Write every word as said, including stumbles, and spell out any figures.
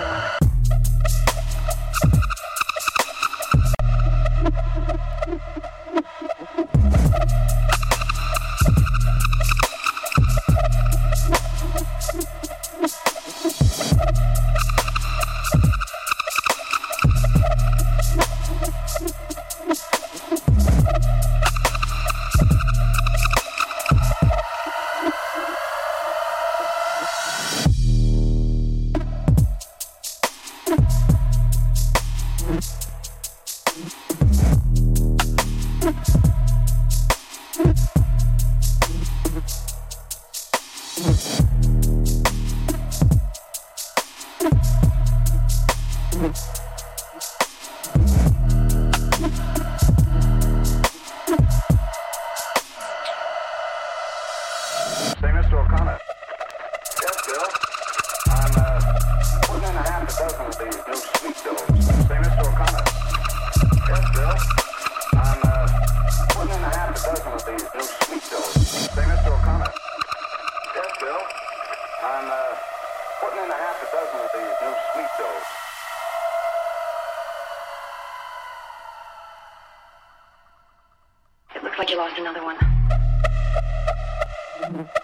Say, Mister O'Connor. Yes, Bill. I'm, uh, putting in a half a dozen of these new sweet doughs. Say, Mister O'Connor. Yes, Bill. I'm, uh, putting in a half a dozen of these new sweet doughs. Say, Mister O'Connor. Yes, Bill. I'm, uh, putting in a half a dozen of these new sweet doughs. It looks like you lost another one.